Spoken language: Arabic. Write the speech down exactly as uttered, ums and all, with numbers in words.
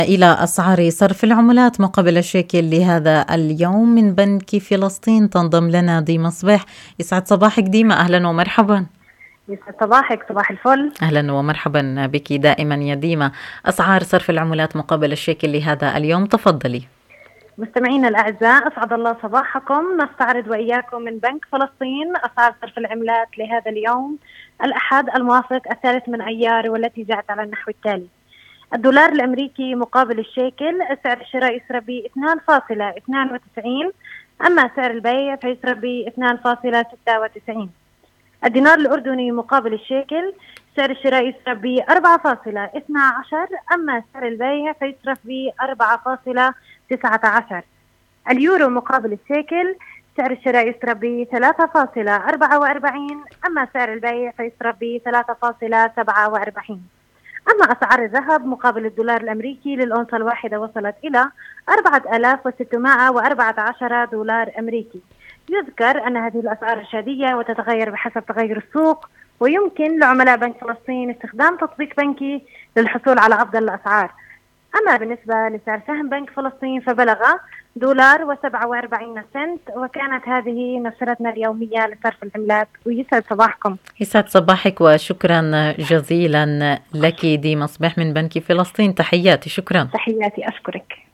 إلى أسعار صرف العملات مقابل الشيكل لهذا اليوم من بنك فلسطين تنضم لنا ديما صباح. يسعد صباحك ديما، أهلا ومرحبا. يسعد صباحك، صباح الفل. أهلا ومرحبا بك دائما يا ديما. أسعار صرف العملات مقابل الشيكل لهذا اليوم، تفضلي. مستمعينا الأعزاء، أسعد الله صباحكم. نستعرض وإياكم من بنك فلسطين أسعار صرف العملات لهذا اليوم الأحد الموافق الثالث من أيار، والتي جاءت على النحو التالي: الدولار الأمريكي مقابل الشيكل سعر الشراء يسرى ب اثنين فاصلة اثنين وتسعين، أما سعر البيع فيسرى ب اثنين فاصلة ستة وتسعين. الدينار الأردني مقابل الشيكل سعر الشراء يسرى ب أربعة فاصلة اثني عشر، أما سعر البيع فيسرى ب أربعة فاصلة تسعة عشر. اليورو مقابل الشيكل سعر الشراء يسرى ب ثلاثة فاصلة أربعة وأربعين، أما سعر البيع فيسرى ب ثلاثة فاصلة سبعة وأربعين. أما أسعار الذهب مقابل الدولار الأمريكي للأونصة الواحدة وصلت إلى أربعة آلاف وستمائة وأربعة عشر دولار أمريكي. يذكر أن هذه الأسعار شهرية وتتغير بحسب تغير السوق، ويمكن لعملاء بنك فلسطين استخدام تطبيق بنكي للحصول على أفضل الأسعار. أما بالنسبة لسعر سهم بنك فلسطين فبلغ دولار وسبعة وأربعين سنت، وكانت هذه نشرتنا اليومية لصرف العملات. ويسعد صباحكم. يسعد صباحك وشكرا جزيلا لك ديما صباح من بنك فلسطين. تحياتي، شكرا. تحياتي، أشكرك.